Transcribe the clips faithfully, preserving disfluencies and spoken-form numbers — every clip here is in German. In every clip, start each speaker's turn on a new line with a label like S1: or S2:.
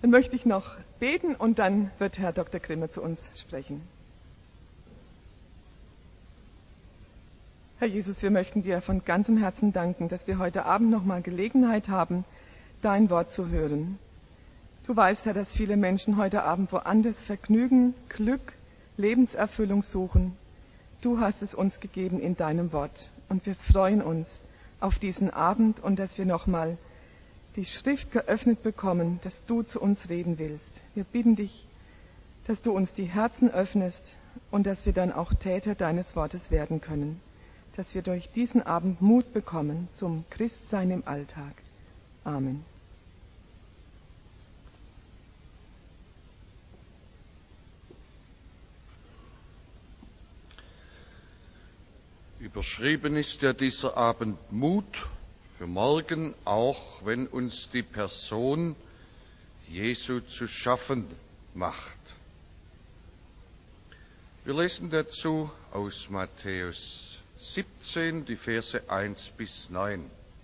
S1: Dann möchte ich noch beten und dann wird Herr Doktor Grimmer zu uns sprechen. Herr Jesus, wir möchten dir von ganzem Herzen danken, dass wir heute Abend nochmal Gelegenheit haben, dein Wort zu hören. Du weißt, Herr, dass viele Menschen heute Abend woanders Vergnügen, Glück, Lebenserfüllung suchen. Du hast es uns gegeben in deinem Wort und wir freuen uns auf diesen Abend und dass wir nochmal die Schrift geöffnet bekommen, dass du zu uns reden willst. Wir bitten dich, dass du uns die Herzen öffnest und dass wir dann auch Täter deines Wortes werden können, dass wir durch diesen Abend Mut bekommen zum Christsein im Alltag. Amen.
S2: Überschrieben ist ja dieser Abend Mut für morgen, auch wenn uns die Person Jesu zu schaffen macht. Wir lesen dazu aus Matthäus siebzehn, die Verse eins bis neun.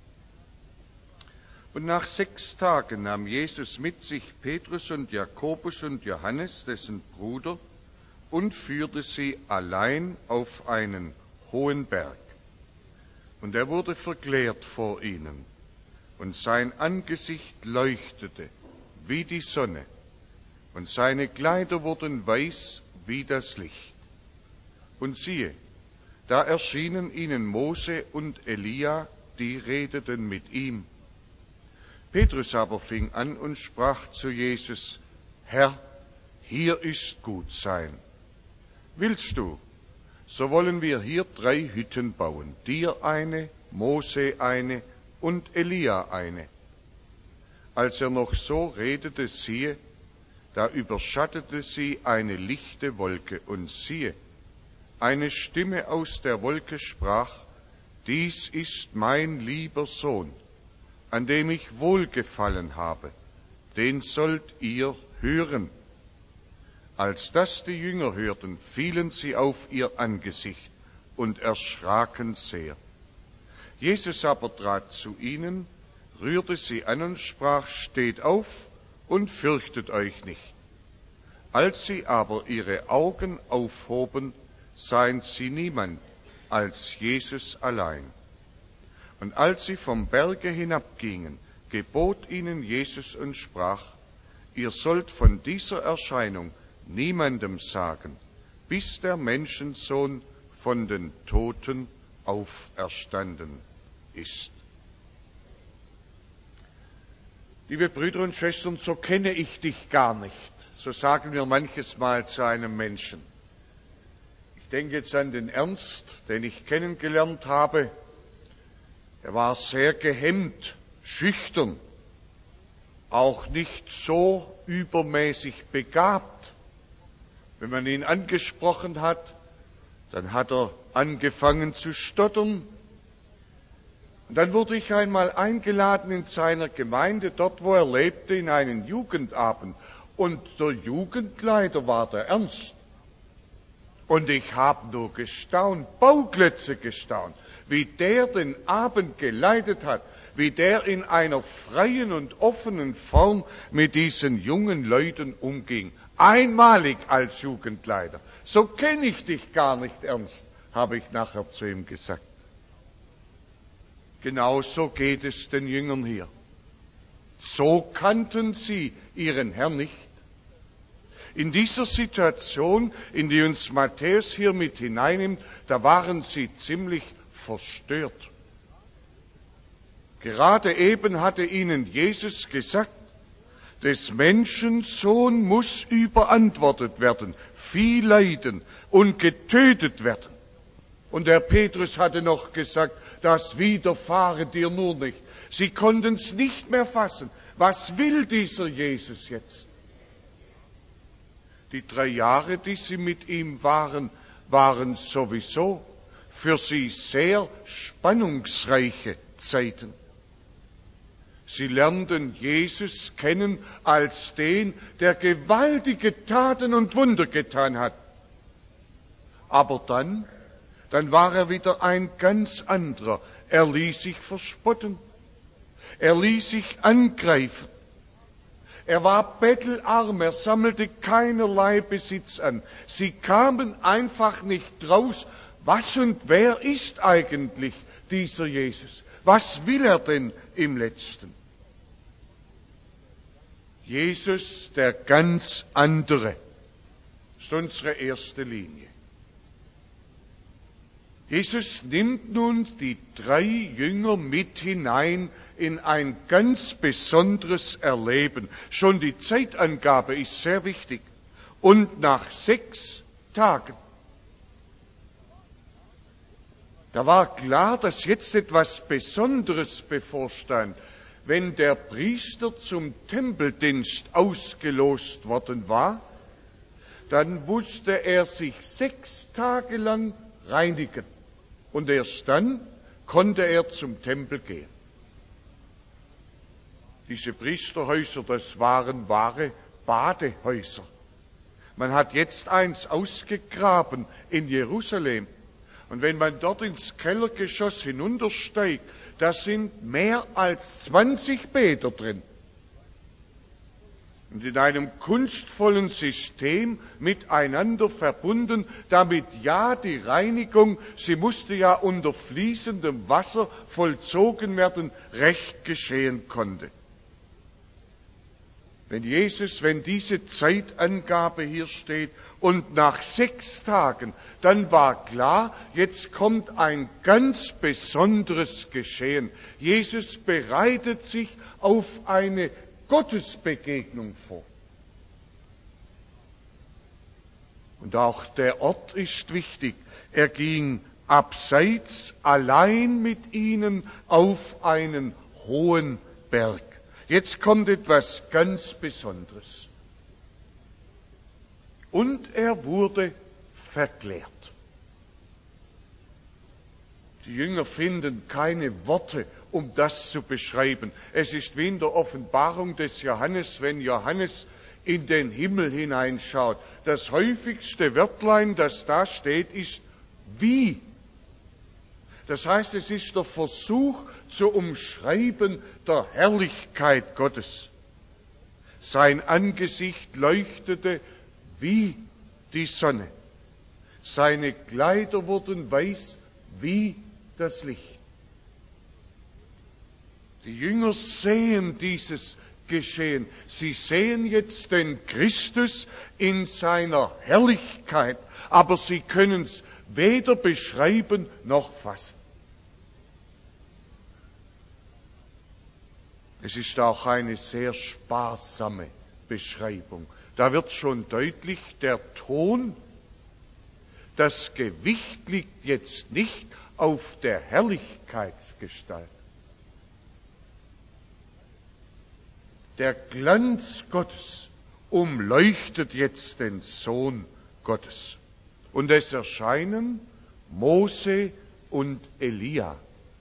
S2: Und nach sechs Tagen nahm Jesus mit sich Petrus und Jakobus und Johannes, dessen Bruder, und führte sie allein auf einen hohen Berg. Und er wurde verklärt vor ihnen, und sein Angesicht leuchtete wie die Sonne, und seine Kleider wurden weiß wie das Licht. Und siehe, da erschienen ihnen Mose und Elia, die redeten mit ihm. Petrus aber fing an und sprach zu Jesus: Herr, hier ist gut sein. Willst du, so wollen wir hier drei Hütten bauen, dir eine, Mose eine und Elia eine. Als er noch so redete, siehe, da überschattete sie eine lichte Wolke, und siehe, eine Stimme aus der Wolke sprach: Dies ist mein lieber Sohn, an dem ich wohlgefallen habe, den sollt ihr hören. Als das die Jünger hörten, fielen sie auf ihr Angesicht und erschraken sehr. Jesus aber trat zu ihnen, rührte sie an und sprach: Steht auf und fürchtet euch nicht. Als sie aber ihre Augen aufhoben, sahen sie niemand als Jesus allein. Und als sie vom Berge hinabgingen, gebot ihnen Jesus und sprach: Ihr sollt von dieser Erscheinung niemandem sagen, bis der Menschensohn von den Toten auferstanden ist. Liebe Brüder und Schwestern, so kenne ich dich gar nicht. So sagen wir manches Mal zu einem Menschen. Ich denke jetzt an den Ernst, den ich kennengelernt habe. Er war sehr gehemmt, schüchtern, auch nicht so übermäßig begabt. Wenn man ihn angesprochen hat, dann hat er angefangen zu stottern. Und dann wurde ich einmal eingeladen in seiner Gemeinde, dort wo er lebte, in einen Jugendabend. Und der Jugendleiter war der Ernst. Und ich habe nur gestaunt, Bauklötze gestaunt, wie der den Abend geleitet hat, wie der in einer freien und offenen Form mit diesen jungen Leuten umging. Einmalig als Jugendleiter. So kenne ich dich gar nicht, Ernst, habe ich nachher zu ihm gesagt. Genauso geht es den Jüngern hier. So kannten sie ihren Herrn nicht. In dieser Situation, in die uns Matthäus hier mit hineinnimmt, da waren sie ziemlich verstört. Gerade eben hatte ihnen Jesus gesagt, des Menschen Sohn muss überantwortet werden, viel leiden und getötet werden. Und der Petrus hatte noch gesagt, das widerfahre dir nur nicht. Sie konnten es nicht mehr fassen. Was will dieser Jesus jetzt? Die drei Jahre, die sie mit ihm waren, waren sowieso für sie sehr spannungsreiche Zeiten. Sie lernten Jesus kennen als den, der gewaltige Taten und Wunder getan hat. Aber dann, dann war er wieder ein ganz anderer. Er ließ sich verspotten. Er ließ sich angreifen. Er war bettelarm, er sammelte keinerlei Besitz an. Sie kamen einfach nicht raus. Was und wer ist eigentlich dieser Jesus? Was will er denn im Letzten? Jesus, der ganz andere, ist unsere erste Linie. Jesus nimmt nun die drei Jünger mit hinein in ein ganz besonderes Erleben. Schon die Zeitangabe ist sehr wichtig. Und nach sechs Tagen, da war klar, dass jetzt etwas Besonderes bevorstand. Wenn der Priester zum Tempeldienst ausgelost worden war, dann musste er sich sechs Tage lang reinigen. Und erst dann konnte er zum Tempel gehen. Diese Priesterhäuser, das waren wahre Badehäuser. Man hat jetzt eins ausgegraben in Jerusalem. Und wenn man dort ins Kellergeschoss hinuntersteigt, da sind mehr als zwanzig Bäder drin. Und in einem kunstvollen System miteinander verbunden, damit ja die Reinigung, sie musste ja unter fließendem Wasser vollzogen werden, recht geschehen konnte. Wenn Jesus, wenn diese Zeitangabe hier steht und nach sechs Tagen, dann war klar, jetzt kommt ein ganz besonderes Geschehen. Jesus bereitet sich auf eine Gottesbegegnung vor. Und auch der Ort ist wichtig. Er ging abseits allein mit ihnen auf einen hohen Berg. Jetzt kommt etwas ganz Besonderes. Und er wurde verklärt. Die Jünger finden keine Worte, um das zu beschreiben. Es ist wie in der Offenbarung des Johannes, wenn Johannes in den Himmel hineinschaut. Das häufigste Wörtlein, das da steht, ist wie. Das heißt, es ist der Versuch zu umschreiben der Herrlichkeit Gottes. Sein Angesicht leuchtete wie die Sonne. Seine Kleider wurden weiß wie das Licht. Die Jünger sehen dieses Geschehen. Sie sehen jetzt den Christus in seiner Herrlichkeit, aber sie können es weder beschreiben noch fassen. Es ist auch eine sehr sparsame Beschreibung. Da wird schon deutlich, der Ton, das Gewicht liegt jetzt nicht auf der Herrlichkeitsgestalt. Der Glanz Gottes umleuchtet jetzt den Sohn Gottes. Und es erscheinen Mose und Elia.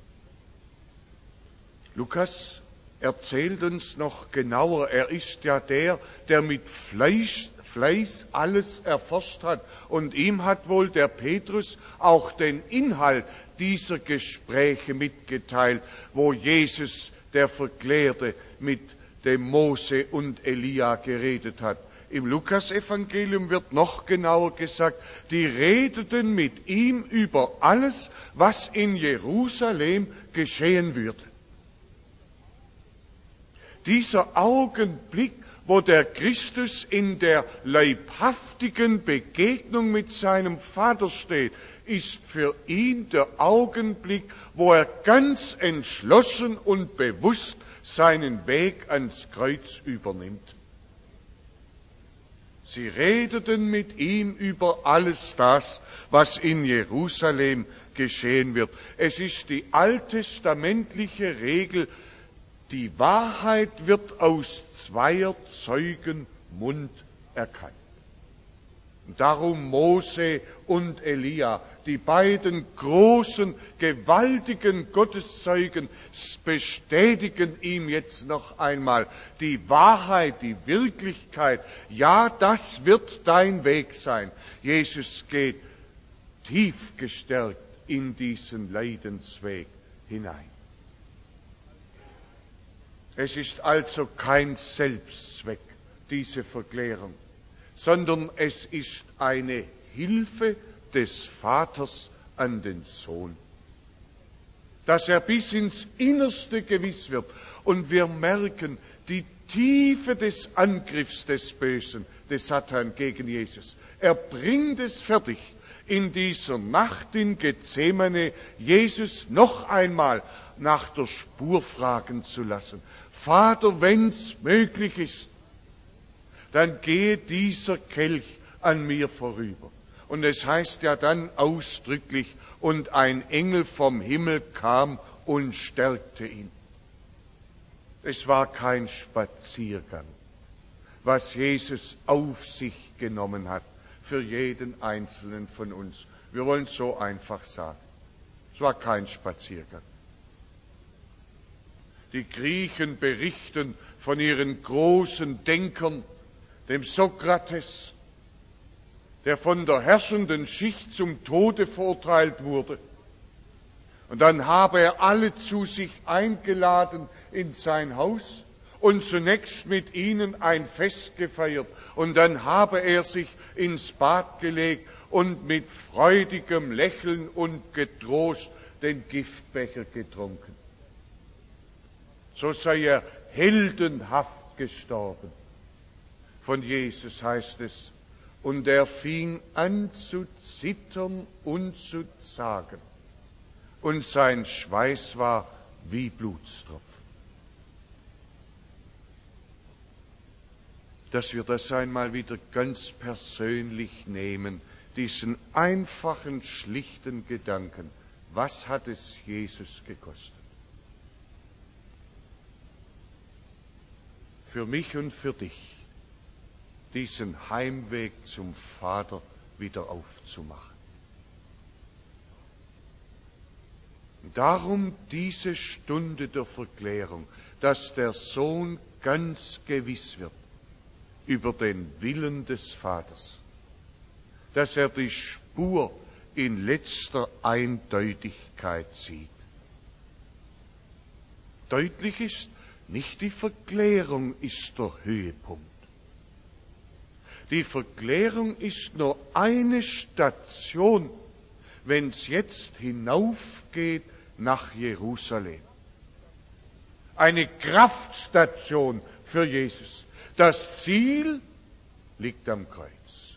S2: Lukas erzählt uns noch genauer. Er ist ja der, der mit Fleiß, Fleiß alles erforscht hat. Und ihm hat wohl der Petrus auch den Inhalt dieser Gespräche mitgeteilt, wo Jesus, der Verklärte, mit dem Mose und Elia geredet hat. Im Lukasevangelium wird noch genauer gesagt, die redeten mit ihm über alles, was in Jerusalem geschehen würde. Dieser Augenblick, wo der Christus in der leibhaftigen Begegnung mit seinem Vater steht, ist für ihn der Augenblick, wo er ganz entschlossen und bewusst seinen Weg ans Kreuz übernimmt. Sie redeten mit ihm über alles das, was in Jerusalem geschehen wird. Es ist die alttestamentliche Regel, die Wahrheit wird aus zweier Zeugen Mund erkannt. Und darum Mose und Elia, die beiden großen, gewaltigen Gotteszeugen, bestätigen ihm jetzt noch einmal die Wahrheit, die Wirklichkeit. Ja, das wird dein Weg sein. Jesus geht tief gestärkt in diesen Leidensweg hinein. Es ist also kein Selbstzweck, diese Verklärung, sondern es ist eine Hilfe des Vaters an den Sohn, dass er bis ins Innerste gewiss wird. Und wir merken die Tiefe des Angriffs des Bösen, des Satan gegen Jesus. Er bringt es fertig, in dieser Nacht in Gethsemane Jesus noch einmal nach der Spur fragen zu lassen. Vater, wenn's möglich ist, dann gehe dieser Kelch an mir vorüber. Und es heißt ja dann ausdrücklich, und ein Engel vom Himmel kam und stärkte ihn. Es war kein Spaziergang, was Jesus auf sich genommen hat für jeden Einzelnen von uns. Wir wollen es so einfach sagen. Es war kein Spaziergang. Die Griechen berichten von ihren großen Denkern, dem Sokrates, der von der herrschenden Schicht zum Tode verurteilt wurde. Und dann habe er alle zu sich eingeladen in sein Haus und zunächst mit ihnen ein Fest gefeiert. Und dann habe er sich ins Bad gelegt und mit freudigem Lächeln und Getrost den Giftbecher getrunken. So sei er heldenhaft gestorben. Von Jesus heißt es, und er fing an zu zittern und zu zagen. Und sein Schweiß war wie Blutstropfen. Dass wir das einmal wieder ganz persönlich nehmen, diesen einfachen, schlichten Gedanken. Was hat es Jesus gekostet? Für mich und für dich, diesen Heimweg zum Vater wieder aufzumachen. Darum diese Stunde der Verklärung, dass der Sohn ganz gewiss wird über den Willen des Vaters, dass er die Spur in letzter Eindeutigkeit sieht. Deutlich ist, nicht die Verklärung ist der Höhepunkt. Die Verklärung ist nur eine Station, wenn es jetzt hinaufgeht nach Jerusalem. Eine Kraftstation für Jesus. Das Ziel liegt am Kreuz.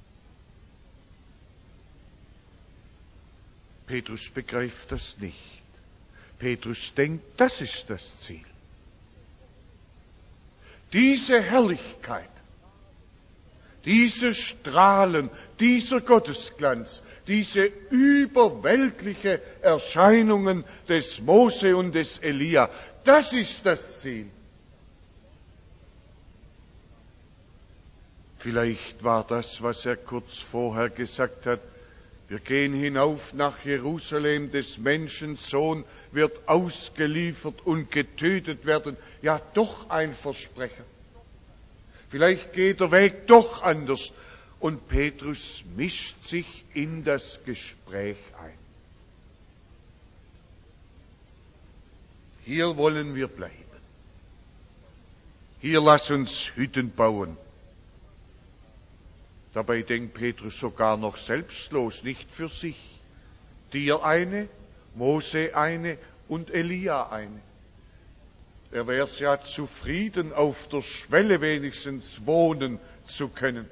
S2: Petrus begreift das nicht. Petrus denkt, das ist das Ziel. Diese Herrlichkeit, diese Strahlen, dieser Gottesglanz, diese überweltliche Erscheinungen des Mose und des Elia, das ist das Ziel. Vielleicht war das, was er kurz vorher gesagt hat, wir gehen hinauf nach Jerusalem, des Menschen Sohn wird ausgeliefert und getötet werden, ja doch ein Versprechen. Vielleicht geht der Weg doch anders. Und Petrus mischt sich in das Gespräch ein. Hier wollen wir bleiben. Hier lass uns Hütten bauen. Dabei denkt Petrus sogar noch selbstlos, nicht für sich. Dir eine, Mose eine und Elia eine. Er wäre ja zufrieden, auf der Schwelle wenigstens wohnen zu können.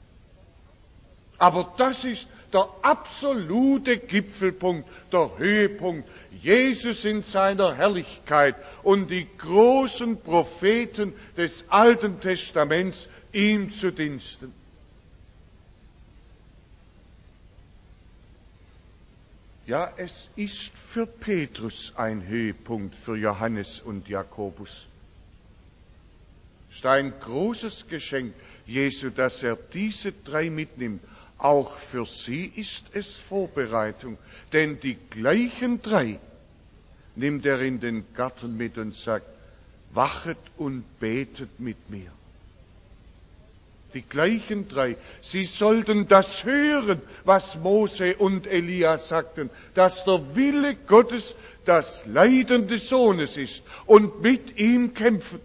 S2: Aber das ist der absolute Gipfelpunkt, der Höhepunkt. Jesus in seiner Herrlichkeit und die großen Propheten des Alten Testaments ihm zu Diensten. Ja, es ist für Petrus ein Höhepunkt, für Johannes und Jakobus. Es ist ein großes Geschenk Jesu, dass er diese drei mitnimmt. Auch für sie ist es Vorbereitung, denn die gleichen drei nimmt er in den Garten mit und sagt, wachet und betet mit mir. Die gleichen drei. Sie sollten das hören, was Mose und Elia sagten, dass der Wille Gottes das Leiden des Sohnes ist und mit ihm kämpfen.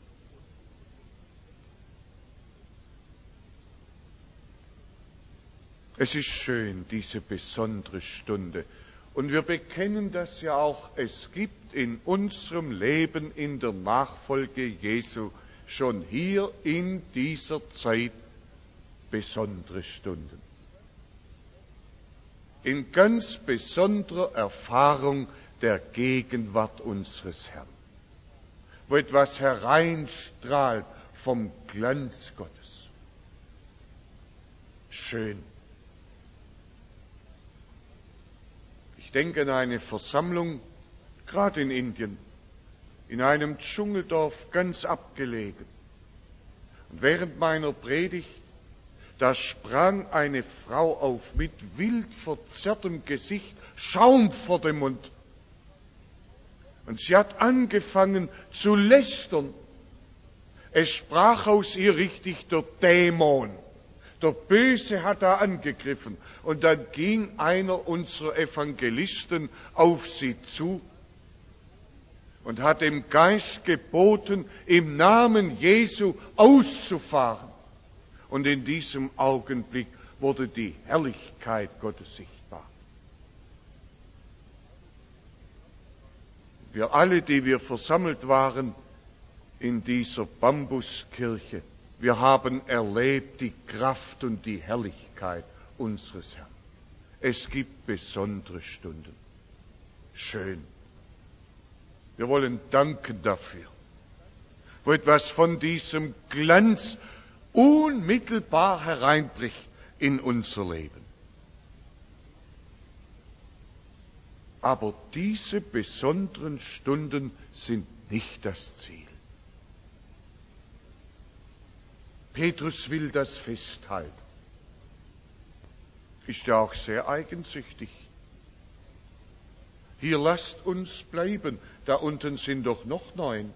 S2: Es ist schön, diese besondere Stunde. Und wir bekennen das ja auch, es gibt in unserem Leben in der Nachfolge Jesu schon hier in dieser Zeit besondere Stunden. In ganz besonderer Erfahrung der Gegenwart unseres Herrn, wo etwas hereinstrahlt vom Glanz Gottes. Schön. Ich denke an eine Versammlung, gerade in Indien, in einem Dschungeldorf ganz abgelegen. Und während meiner Predigt, da sprang eine Frau auf mit wild verzerrtem Gesicht, Schaum vor dem Mund. Und sie hat angefangen zu lästern. Es sprach aus ihr richtig der Dämon. Der Böse hat da angegriffen. Und dann ging einer unserer Evangelisten auf sie zu und hat dem Geist geboten, im Namen Jesu auszufahren. Und in diesem Augenblick wurde die Herrlichkeit Gottes sichtbar. Wir alle, die wir versammelt waren in dieser Bambuskirche, wir haben erlebt die Kraft und die Herrlichkeit unseres Herrn. Es gibt besondere Stunden. Schön. Wir wollen danken dafür, wo etwas von diesem Glanz unmittelbar hereinbricht in unser Leben. Aber diese besonderen Stunden sind nicht das Ziel. Petrus will das festhalten. Ist ja auch sehr eigensüchtig. Hier lasst uns bleiben. Da unten sind doch noch neun.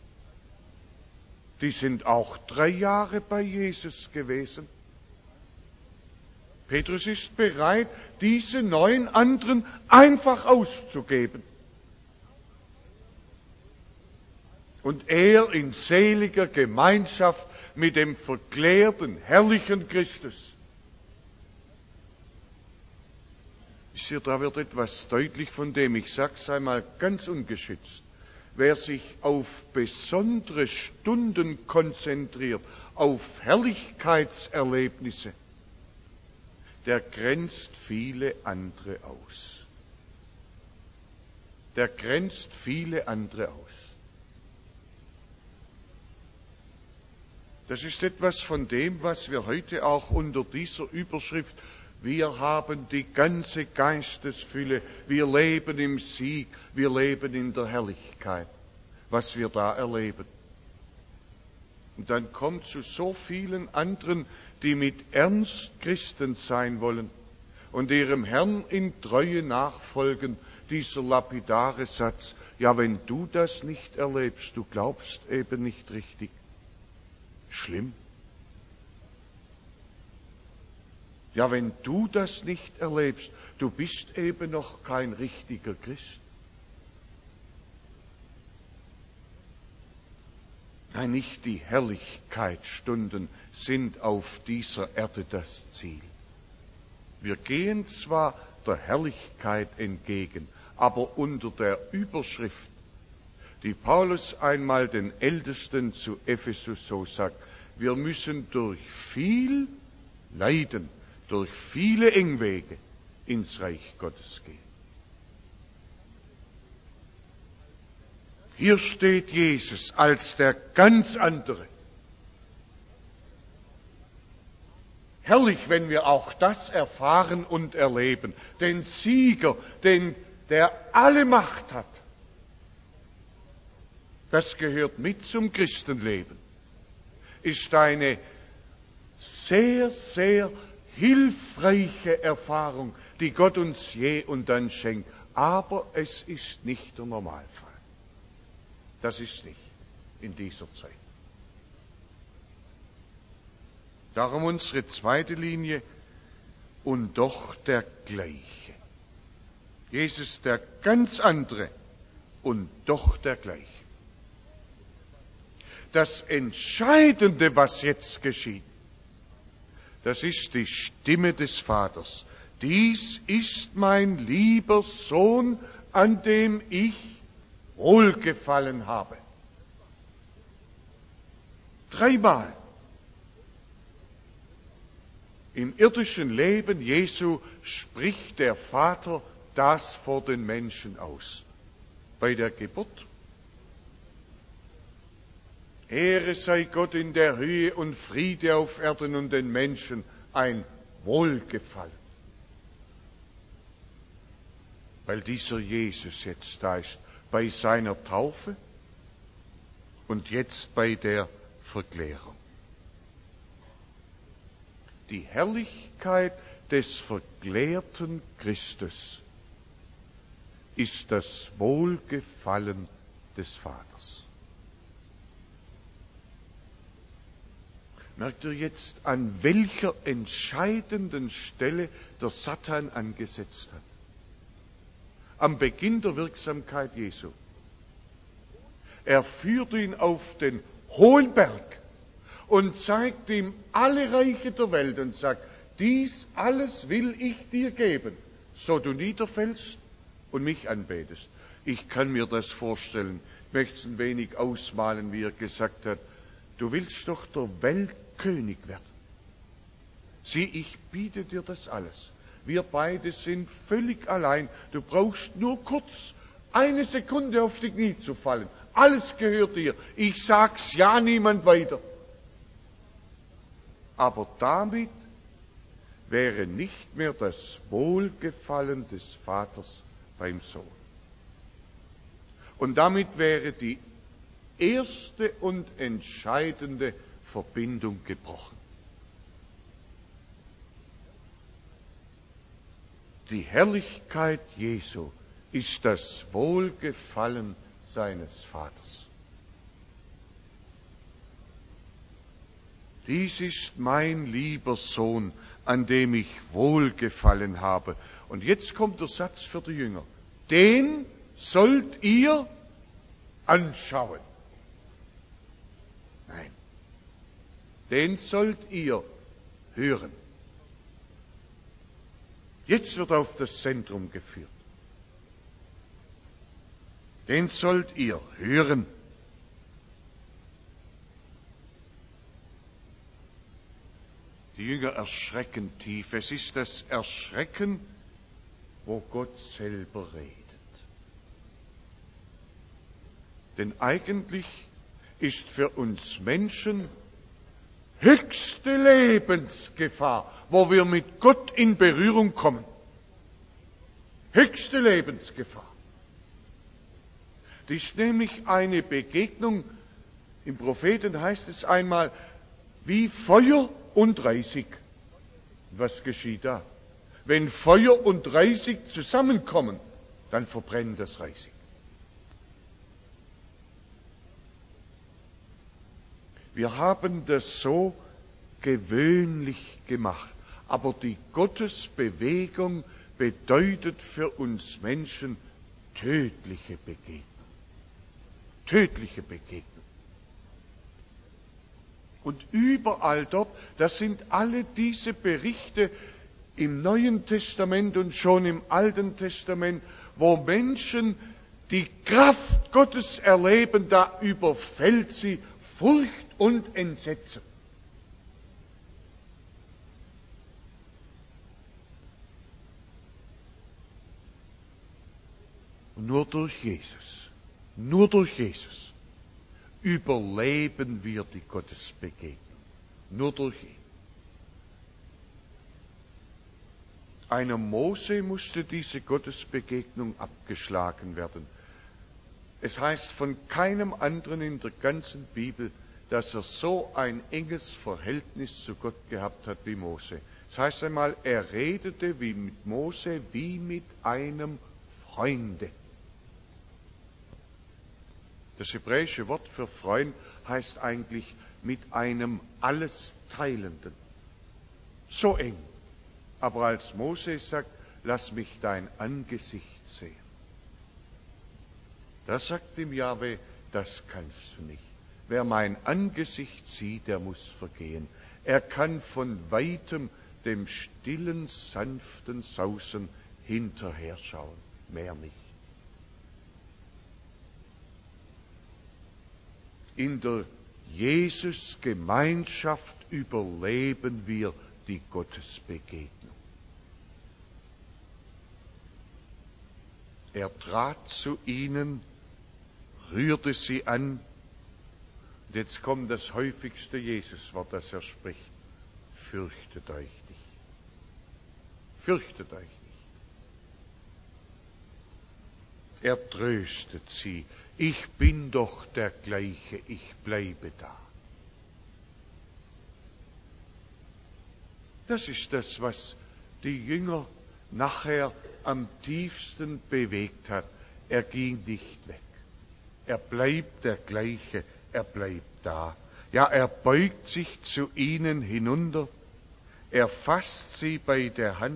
S2: Die sind auch drei Jahre bei Jesus gewesen. Petrus ist bereit, diese neun anderen einfach auszugeben. Und er in seliger Gemeinschaft mit dem verklärten, herrlichen Christus. Ich sehe, da wird etwas deutlich, von dem ich sag's einmal ganz ungeschützt. Wer sich auf besondere Stunden konzentriert, auf Herrlichkeitserlebnisse, der grenzt viele andere aus. Der grenzt viele andere aus. Das ist etwas von dem, was wir heute auch unter dieser Überschrift, wir haben die ganze Geistesfülle, wir leben im Sieg, wir leben in der Herrlichkeit, was wir da erleben. Und dann kommt zu so vielen anderen, die mit Ernst Christen sein wollen und ihrem Herrn in Treue nachfolgen, dieser lapidare Satz, ja, wenn du das nicht erlebst, du glaubst eben nicht richtig. Schlimm. Ja, wenn du das nicht erlebst, du bist eben noch kein richtiger Christ. Nein, nicht die Herrlichkeitsstunden sind auf dieser Erde das Ziel. Wir gehen zwar der Herrlichkeit entgegen, aber unter der Überschrift, die Paulus einmal den Ältesten zu Ephesus so sagt, wir müssen durch viel Leiden, durch viele Engwege ins Reich Gottes gehen. Hier steht Jesus als der ganz andere. Herrlich, wenn wir auch das erfahren und erleben. Den Sieger, den, der alle Macht hat. Das gehört mit zum Christenleben. Ist eine sehr, sehr hilfreiche Erfahrung, die Gott uns je und dann schenkt. Aber es ist nicht der Normalfall. Das ist nicht in dieser Zeit. Darum unsere zweite Linie, und doch der gleiche. Jesus der ganz andere und doch der gleiche. Das Entscheidende, was jetzt geschieht, das ist die Stimme des Vaters. Dies ist mein lieber Sohn, an dem ich Wohlgefallen habe. Dreimal im irdischen Leben Jesu spricht der Vater das vor den Menschen aus. Bei der Geburt. Ehre sei Gott in der Höhe und Friede auf Erden und den Menschen ein Wohlgefallen. Weil dieser Jesus jetzt da ist, bei seiner Taufe und jetzt bei der Verklärung. Die Herrlichkeit des verklärten Christus ist das Wohlgefallen des Vaters. Merkt ihr jetzt, an welcher entscheidenden Stelle der Satan angesetzt hat? Am Beginn der Wirksamkeit Jesu. Er führt ihn auf den hohen Berg und zeigt ihm alle Reiche der Welt und sagt, dies alles will ich dir geben, so du niederfällst und mich anbetest. Ich kann mir das vorstellen. Ich möchte es ein wenig ausmalen, wie er gesagt hat, du willst doch der Weltkönig werden. Sieh, ich biete dir das alles. Wir beide sind völlig allein. Du brauchst nur kurz eine Sekunde auf die Knie zu fallen. Alles gehört dir. Ich sag's ja niemand weiter. Aber damit wäre nicht mehr das Wohlgefallen des Vaters beim Sohn. Und damit wäre die erste und entscheidende Verbindung gebrochen. Die Herrlichkeit Jesu ist das Wohlgefallen seines Vaters. Dies ist mein lieber Sohn, an dem ich Wohlgefallen habe. Und jetzt kommt der Satz für die Jünger. Den sollt ihr anschauen. Nein. Den sollt ihr hören. Jetzt wird auf das Zentrum geführt. Den sollt ihr hören. Die Jünger erschrecken tief. Es ist das Erschrecken, wo Gott selber redet. Denn eigentlich ist für uns Menschen höchste Lebensgefahr, wo wir mit Gott in Berührung kommen. Höchste Lebensgefahr. Das ist nämlich eine Begegnung, im Propheten heißt es einmal, wie Feuer und Reisig. Was geschieht da? Wenn Feuer und Reisig zusammenkommen, dann verbrennt das Reisig. Wir haben das so gewöhnlich gemacht, aber die Gottesbewegung bedeutet für uns Menschen tödliche Begegnung. Tödliche Begegnung. Und überall dort, das sind alle diese Berichte im Neuen Testament und schon im Alten Testament, wo Menschen die Kraft Gottes erleben, da überfällt sie Furcht und Entsetzen. Und nur durch Jesus, nur durch Jesus überleben wir die Gottesbegegnung. Nur durch ihn. Einem Mose musste diese Gottesbegegnung abgeschlagen werden. Es heißt von keinem anderen in der ganzen Bibel, dass er so ein enges Verhältnis zu Gott gehabt hat wie Mose. Das heißt einmal, er redete wie mit Mose wie mit einem Freunde. Das hebräische Wort für Freund heißt eigentlich mit einem Allesteilenden. so eng. Aber als Mose sagt, lass mich dein Angesicht sehen, da sagt ihm Jahwe, das kannst du nicht. Wer mein Angesicht sieht, der muss vergehen. Er kann von weitem dem stillen, sanften Sausen hinterher schauen, mehr nicht. In der Jesus-Gemeinschaft überleben wir die Gottesbegegnung. Er trat zu ihnen, rührte sie an. Und jetzt kommt das häufigste Jesuswort, das er spricht. Fürchtet euch nicht. Fürchtet euch nicht. Er tröstet sie. Ich bin doch der gleiche, ich bleibe da. Das ist das, was die Jünger nachher am tiefsten bewegt hat. Er ging nicht weg. Er bleibt der gleiche, er bleibt da. Ja, er beugt sich zu ihnen hinunter. Er fasst sie bei der Hand.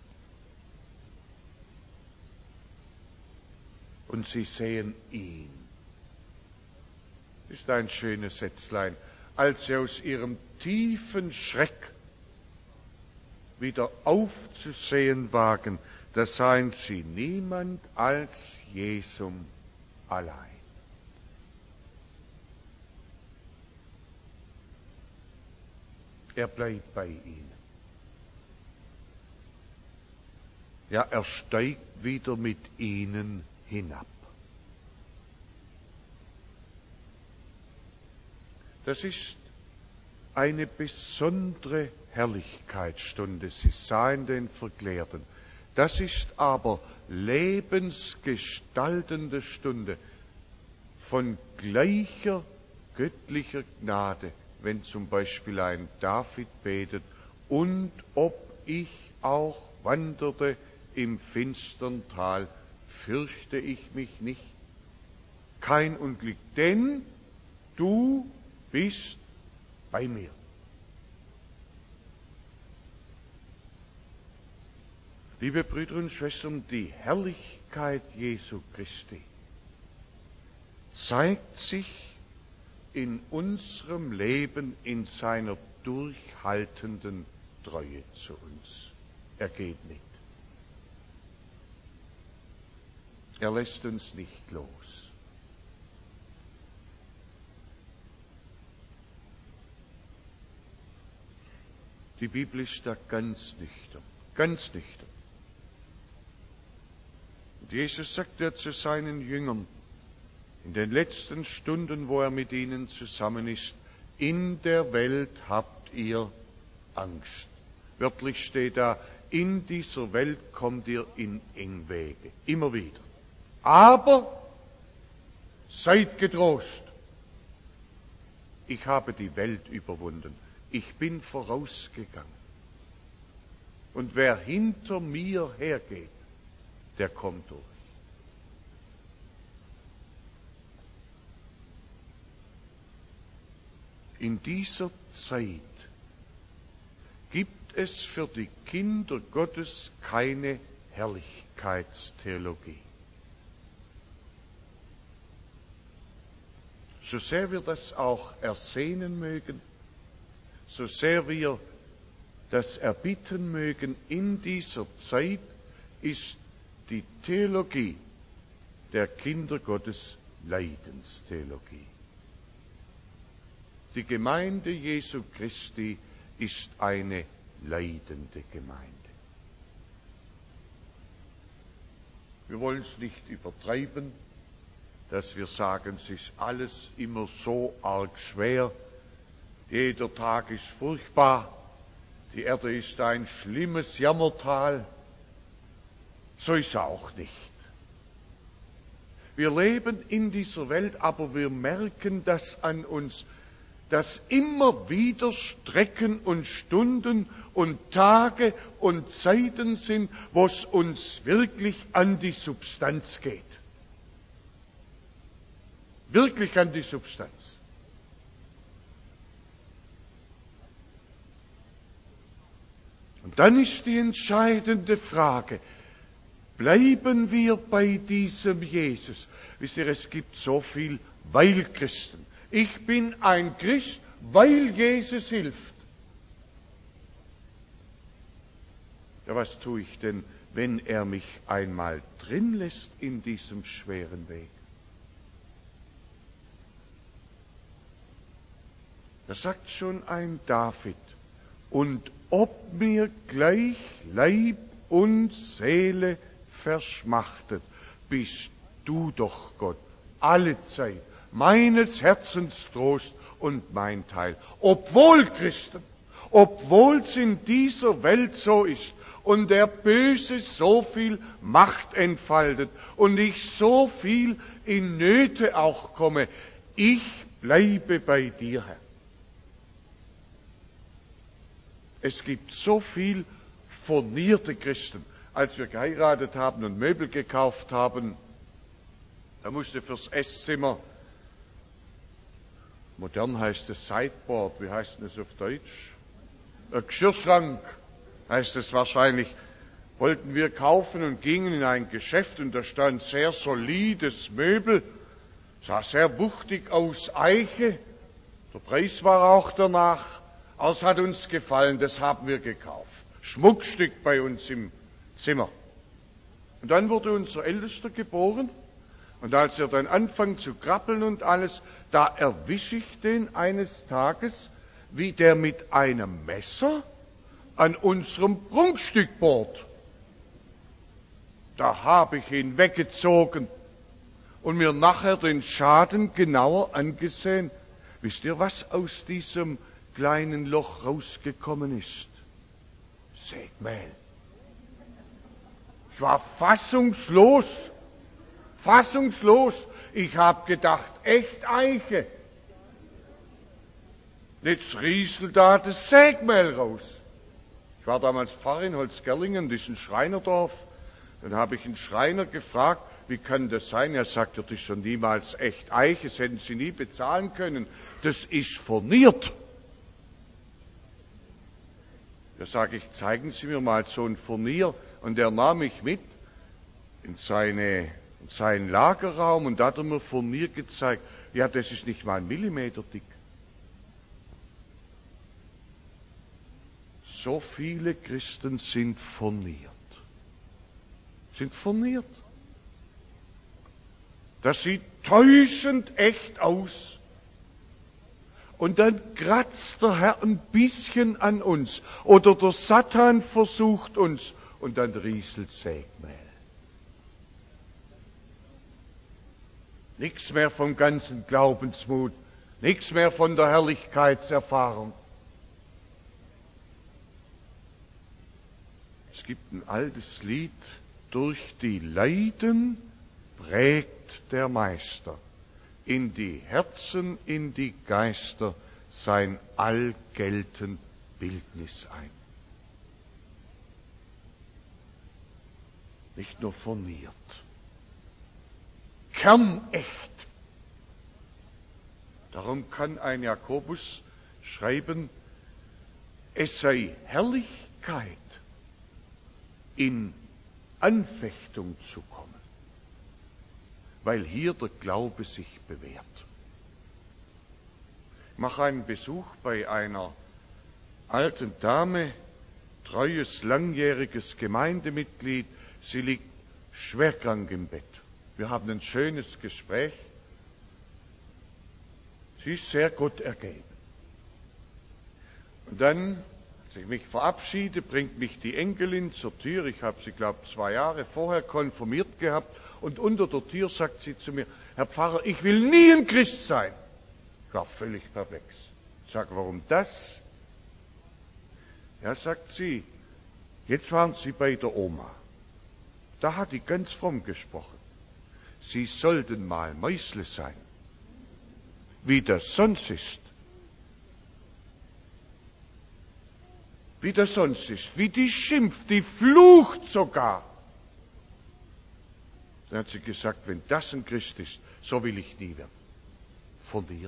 S2: Und sie sehen ihn. Das ist ein schönes Sätzlein. Als sie aus ihrem tiefen Schreck wieder aufzusehen wagen, da sahen sie niemand als Jesum allein. Er bleibt bei ihnen. Ja, er steigt wieder mit ihnen hinab. Das ist eine besondere Herrlichkeitsstunde. Sie sahen den Verklärten. Das ist aber lebensgestaltende Stunde von gleicher göttlicher Gnade, wenn zum Beispiel ein David betet, und ob ich auch wanderte im finstern Tal, fürchte ich mich nicht. Kein Unglück, denn du bist bei mir. Liebe Brüder und Schwestern, die Herrlichkeit Jesu Christi zeigt sich in unserem Leben in seiner durchhaltenden Treue zu uns. Er geht nicht. Er lässt uns nicht los. Die Bibel ist da ganz nüchtern, ganz nüchtern. Und Jesus sagt ja zu seinen Jüngern, in den letzten Stunden, wo er mit ihnen zusammen ist, in der Welt habt ihr Angst. Wörtlich steht da, in dieser Welt kommt ihr in Engwege, immer wieder. Aber seid getrost. Ich habe die Welt überwunden. Ich bin vorausgegangen. Und wer hinter mir hergeht, der kommt durch. In dieser Zeit gibt es für die Kinder Gottes keine Herrlichkeitstheologie. So sehr wir das auch ersehnen mögen, so sehr wir das erbitten mögen, in dieser Zeit ist die Theologie der Kinder Gottes Leidenstheologie. Die Gemeinde Jesu Christi ist eine leidende Gemeinde. Wir wollen es nicht übertreiben, dass wir sagen, es ist alles immer so arg schwer, jeder Tag ist furchtbar, die Erde ist ein schlimmes Jammertal. So ist es auch nicht. Wir leben in dieser Welt, aber wir merken das an uns, dass immer wieder Strecken und Stunden und Tage und Zeiten sind, wo es uns wirklich an die Substanz geht. Wirklich an die Substanz. Und dann ist die entscheidende Frage, bleiben wir bei diesem Jesus? Wisst ihr, es gibt so viel Weil-Christen. Ich bin ein Christ, weil Jesus hilft. Ja, was tue ich denn, wenn er mich einmal drin lässt in diesem schweren Weg? Da sagt schon ein David, und ob mir gleich Leib und Seele verschmachtet, bist du doch, Gott, alle Zeit meines Herzens Trost und mein Teil. Obwohl, Christen, obwohl es in dieser Welt so ist und der Böse so viel Macht entfaltet und ich so viel in Nöte auch komme, ich bleibe bei dir, Herr. Es gibt so viel furnierte Christen. Als wir geheiratet haben und Möbel gekauft haben, da musste fürs Esszimmer, modern heißt es Sideboard, wie heißt denn das auf Deutsch? Ein Geschirrschrank heißt es wahrscheinlich, wollten wir kaufen und gingen in ein Geschäft und da stand sehr solides Möbel, sah sehr wuchtig aus, Eiche, der Preis war auch danach, aber es hat uns gefallen, das haben wir gekauft. Schmuckstück bei uns im Zimmer. Und dann wurde unser Ältester geboren und als er dann anfing zu krabbeln und alles, da erwische ich den eines Tages, wie der mit einem Messer an unserem Prunkstück bohrt. Da habe ich ihn weggezogen und mir nachher den Schaden genauer angesehen. Wisst ihr, was aus diesem kleinen Loch rausgekommen ist? Sägmehl. Ich war fassungslos, fassungslos. Ich habe gedacht, echt Eiche. Jetzt rieselt da das Sägmehl raus. Ich war damals Pfarrer in Holzgerlingen, das ist ein Schreinerdorf. Dann habe ich einen Schreiner gefragt, wie kann das sein? Er sagt, das ist schon niemals echt Eiche, das hätten Sie nie bezahlen können. Das ist furniert. Da sage ich, zeigen Sie mir mal so ein Furnier. Und er nahm mich mit in, seine, in seinen Lagerraum und da hat er mir Furnier gezeigt. Ja, das ist nicht mal ein Millimeter dick. So viele Christen sind furniert. Sind furniert. Das sieht täuschend echt aus. Und dann kratzt der Herr ein bisschen an uns. Oder der Satan versucht uns. Und dann rieselt Sägmehl. Nichts mehr vom ganzen Glaubensmut. Nichts mehr von der Herrlichkeitserfahrung. Es gibt ein altes Lied. Durch die Leiden prägt der Meister in die Herzen, in die Geister sein allgeltend Bildnis ein. Nicht nur furniert, kernecht. Darum kann ein Jakobus schreiben, es sei Herrlichkeit, in Anfechtung zu kommen, weil hier der Glaube sich bewährt. Ich mache einen Besuch bei einer alten Dame, treues, langjähriges Gemeindemitglied. Sie liegt schwerkrank im Bett. Wir haben ein schönes Gespräch. Sie ist sehr Gott ergeben. Und dann, als ich mich verabschiede, bringt mich die Enkelin zur Tür. Ich habe sie, glaube ich, zwei Jahre vorher konfirmiert gehabt. Und unter der Tür sagt sie zu mir, Herr Pfarrer, ich will nie ein Christ sein. Ich war völlig perplex. Ich sage, warum das? Ja, sagt sie, jetzt waren Sie bei der Oma. Da hat die ganz fromm gesprochen. Sie sollten mal Mäusle sein, wie das sonst ist. Wie das sonst ist, wie die schimpft, die flucht sogar. Dann hat sie gesagt, wenn das ein Christ ist, so will ich nie werden. Furniert.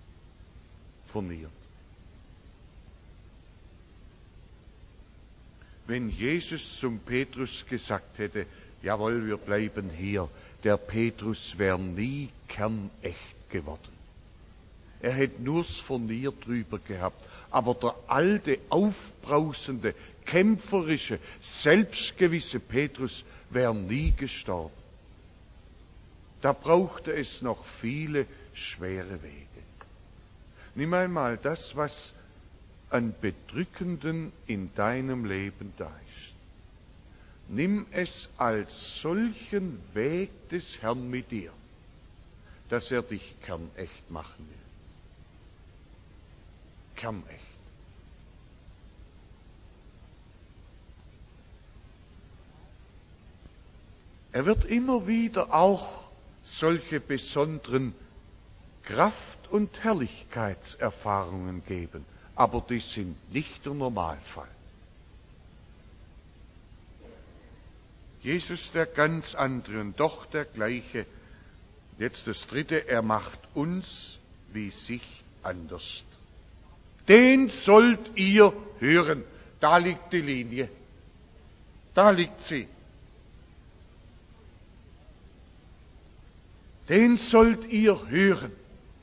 S2: Furniert. wenn Jesus zum Petrus gesagt hätte, jawohl, wir bleiben hier, der Petrus wäre nie kernecht geworden. Er hätte nur's Furnier drüber gehabt, aber der alte, aufbrausende, kämpferische, selbstgewisse Petrus wäre nie gestorben. Da brauchte es noch viele schwere Wege. Nimm einmal das, was an Bedrückenden in deinem Leben da ist. Nimm es als solchen Weg des Herrn mit dir, dass er dich kernecht machen will. Kernecht. Er wird immer wieder auch solche besonderen Kraft- und Herrlichkeitserfahrungen geben, aber die sind nicht der Normalfall. Jesus der ganz andere und doch der gleiche. Jetzt das dritte, er macht uns wie sich anders. Den sollt ihr hören. Da liegt die Linie. Da liegt sie. Den sollt ihr hören.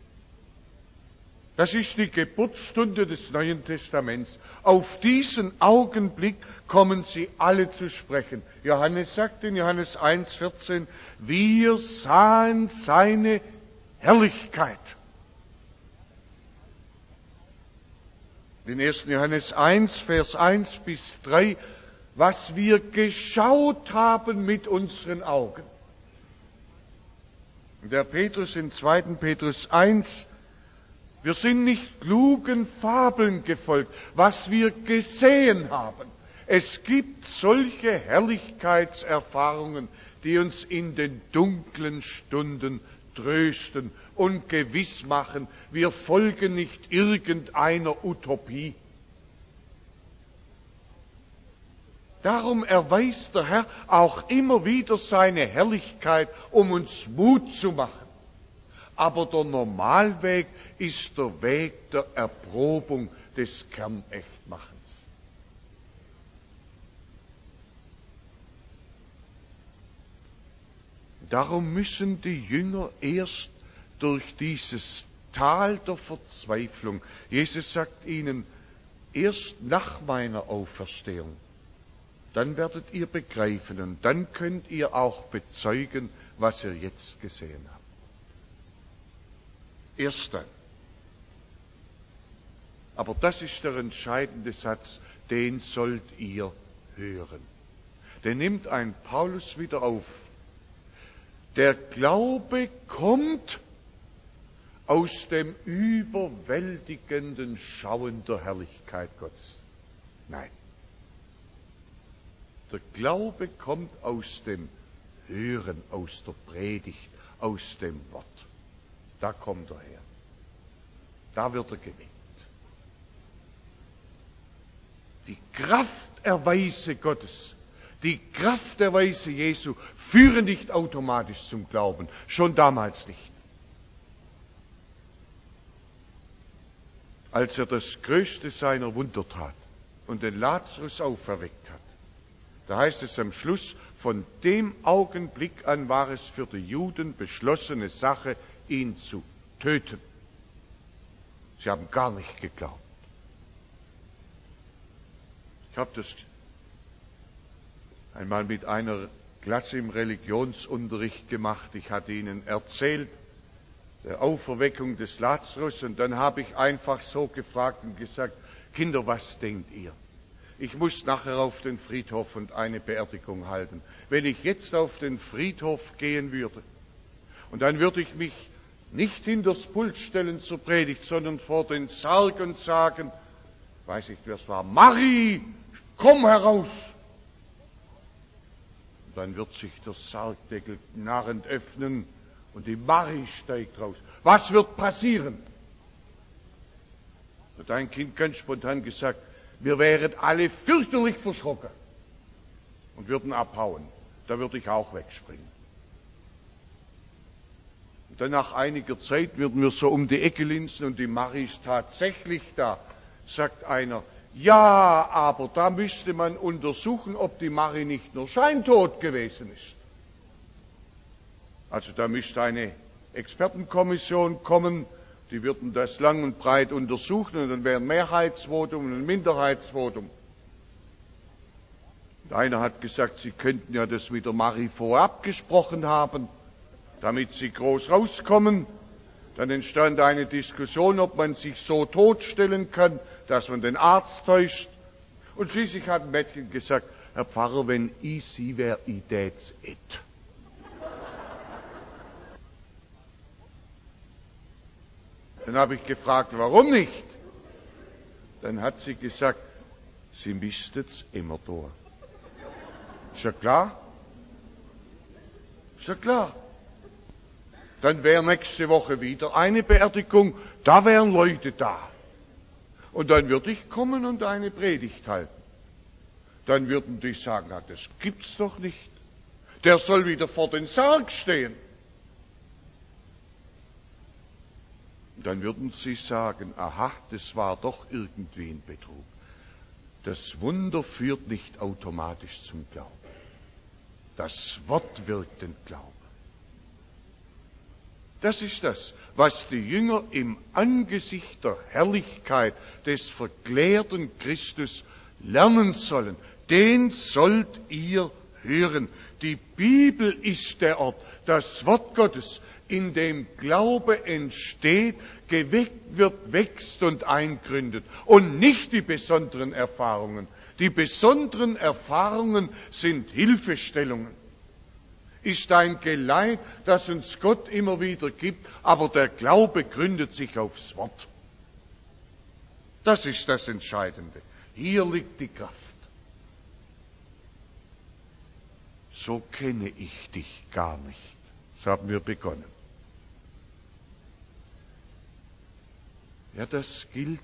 S2: Das ist die Geburtsstunde des Neuen Testaments. Auf diesen Augenblick kommen sie alle zu sprechen. Johannes sagt in Johannes eins vierzehn, wir sahen seine Herrlichkeit. In ersten Johannes eins, Vers eins bis drei, was wir geschaut haben mit unseren Augen. Der Petrus in zweiten Petrus eins, wir sind nicht klugen Fabeln gefolgt, was wir gesehen haben. Es gibt solche Herrlichkeitserfahrungen, die uns in den dunklen Stunden trösten und gewiss machen, wir folgen nicht irgendeiner Utopie. Darum erweist der Herr auch immer wieder seine Herrlichkeit, um uns Mut zu machen. Aber der Normalweg ist der Weg der Erprobung des Kernechtmachens. Darum müssen die Jünger erst durch dieses Tal der Verzweiflung, Jesus sagt ihnen, erst nach meiner Auferstehung, dann werdet ihr begreifen und dann könnt ihr auch bezeugen, was ihr jetzt gesehen habt. Erst dann. Aber das ist der entscheidende Satz, den sollt ihr hören. Den nimmt ein Paulus wieder auf. Der Glaube kommt aus dem überwältigenden Schauen der Herrlichkeit Gottes. Nein. Der Glaube kommt aus dem Hören, aus der Predigt, aus dem Wort. Da kommt er her. Da wird er geweckt. Die Krafterweise Gottes, die Krafterweise Jesu führen nicht automatisch zum Glauben. Schon damals nicht. Als er das größte seiner Wunder tat und den Lazarus auferweckt hat, da heißt es am Schluss, von dem Augenblick an war es für die Juden beschlossene Sache, ihn zu töten. Sie haben gar nicht geglaubt. Ich habe das einmal mit einer Klasse im Religionsunterricht gemacht. Ich hatte ihnen erzählt, der Auferweckung des Lazarus, und dann habe ich einfach so gefragt und gesagt, Kinder, was denkt ihr? Ich muss nachher auf den Friedhof und eine Beerdigung halten. Wenn ich jetzt auf den Friedhof gehen würde, und dann würde ich mich nicht hinters Pult stellen zur Predigt, sondern vor den Sarg und sagen, weiß nicht, wer es war, Marie, komm heraus! Und dann wird sich der Sargdeckel knarrend öffnen und die Marie steigt raus. Was wird passieren? Hat ein Kind ganz spontan gesagt, wir wären alle fürchterlich verschrocken und würden abhauen. Da würde ich auch wegspringen. Und dann nach einiger Zeit würden wir so um die Ecke linsen und die Marie ist tatsächlich da. Sagt einer, Ja, aber da müsste man untersuchen, ob die Marie nicht nur scheintot gewesen ist. Also da müsste eine Expertenkommission kommen, die würden das lang und breit untersuchen und dann wäre ein Mehrheitsvotum und ein Minderheitsvotum. Und einer hat gesagt, sie könnten ja das mit der Marie vorab gesprochen haben, damit sie groß rauskommen. Dann entstand eine Diskussion, ob man sich so totstellen kann, dass man den Arzt täuscht. Und schließlich hat ein Mädchen gesagt, Herr Pfarrer, wenn ich Sie wär, ich tät's et. Dann habe ich gefragt, warum nicht? Dann hat sie gesagt, Sie müsstet's immer tun. Ist ja klar? Ist ja klar. Dann wäre nächste Woche wieder eine Beerdigung, da wären Leute da. Und dann würde ich kommen und eine Predigt halten. Dann würden die sagen, ah, das gibt's doch nicht. Der soll wieder vor den Sarg stehen. Dann würden sie sagen, aha, das war doch irgendwie ein Betrug. Das Wunder führt nicht automatisch zum Glauben. Das Wort wirkt den Glauben. Das ist das, was die Jünger im Angesicht der Herrlichkeit des verklärten Christus lernen sollen. Den sollt ihr hören. Die Bibel ist der Ort, das Wort Gottes, in dem Glaube entsteht, geweckt wird, wächst und eingründet. Und nicht die besonderen Erfahrungen. Die besonderen Erfahrungen sind Hilfestellungen. Ist ein Geleit, das uns Gott immer wieder gibt, aber der Glaube gründet sich aufs Wort. Das ist das Entscheidende. Hier liegt die Kraft. So kenne ich dich gar nicht. So haben wir begonnen. Ja, das gilt.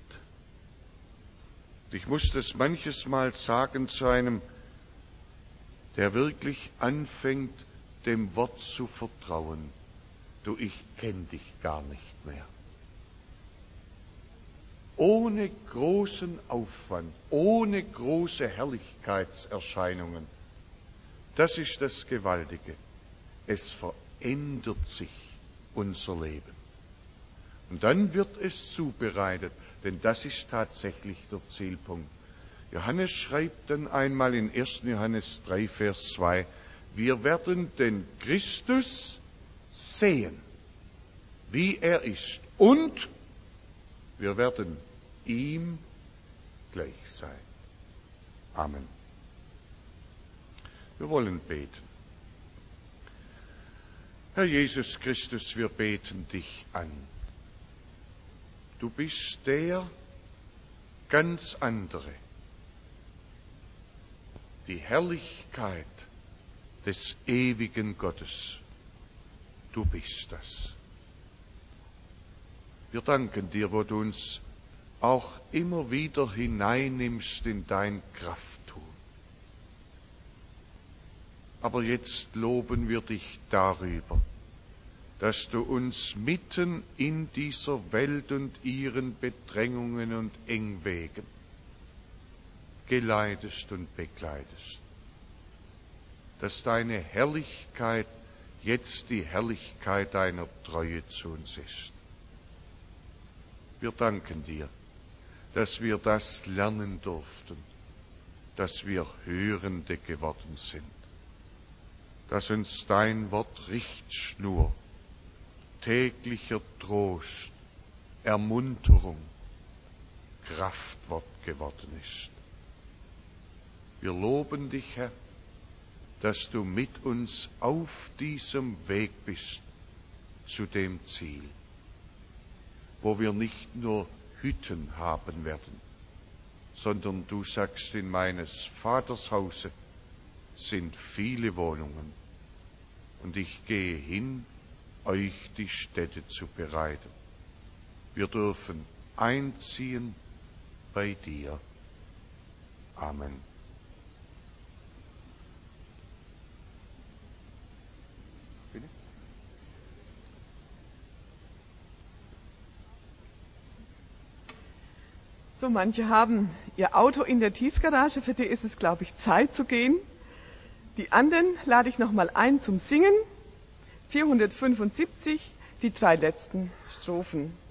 S2: Ich muss das manches Mal sagen zu einem, der wirklich anfängt, dem Wort zu vertrauen. Du, ich kenne dich gar nicht mehr. Ohne großen Aufwand, ohne große Herrlichkeitserscheinungen. Das ist das Gewaltige. Es verändert sich unser Leben. Und dann wird es zubereitet, denn das ist tatsächlich der Zielpunkt. Johannes schreibt dann einmal in ersten Johannes drei, Vers zwei, wir werden den Christus sehen, wie er ist. Und wir werden ihm gleich sein. Amen. Wir wollen beten. Herr Jesus Christus, wir beten dich an. Du bist der ganz andere. Die Herrlichkeit des ewigen Gottes. Du bist das. Wir danken dir, wo du uns auch immer wieder hineinnimmst in dein Krafttun. Aber jetzt loben wir dich darüber, dass du uns mitten in dieser Welt und ihren Bedrängungen und Engwegen geleitest und begleitest. Dass deine Herrlichkeit jetzt die Herrlichkeit deiner Treue zu uns ist. Wir danken dir, dass wir das lernen durften, dass wir Hörende geworden sind, dass uns dein Wort Richtschnur, täglicher Trost, Ermunterung, Kraftwort geworden ist. Wir loben dich, Herr, dass du mit uns auf diesem Weg bist zu dem Ziel, wo wir nicht nur Hütten haben werden, sondern du sagst, in meines Vaters Hause sind viele Wohnungen und ich gehe hin, euch die Stätte zu bereiten. Wir dürfen einziehen bei dir. Amen.
S1: So manche haben ihr Auto in der Tiefgarage, für die ist es, glaube ich, Zeit zu gehen. Die anderen lade ich nochmal ein zum Singen. vierhundertfünfundsiebzig, die drei letzten Strophen.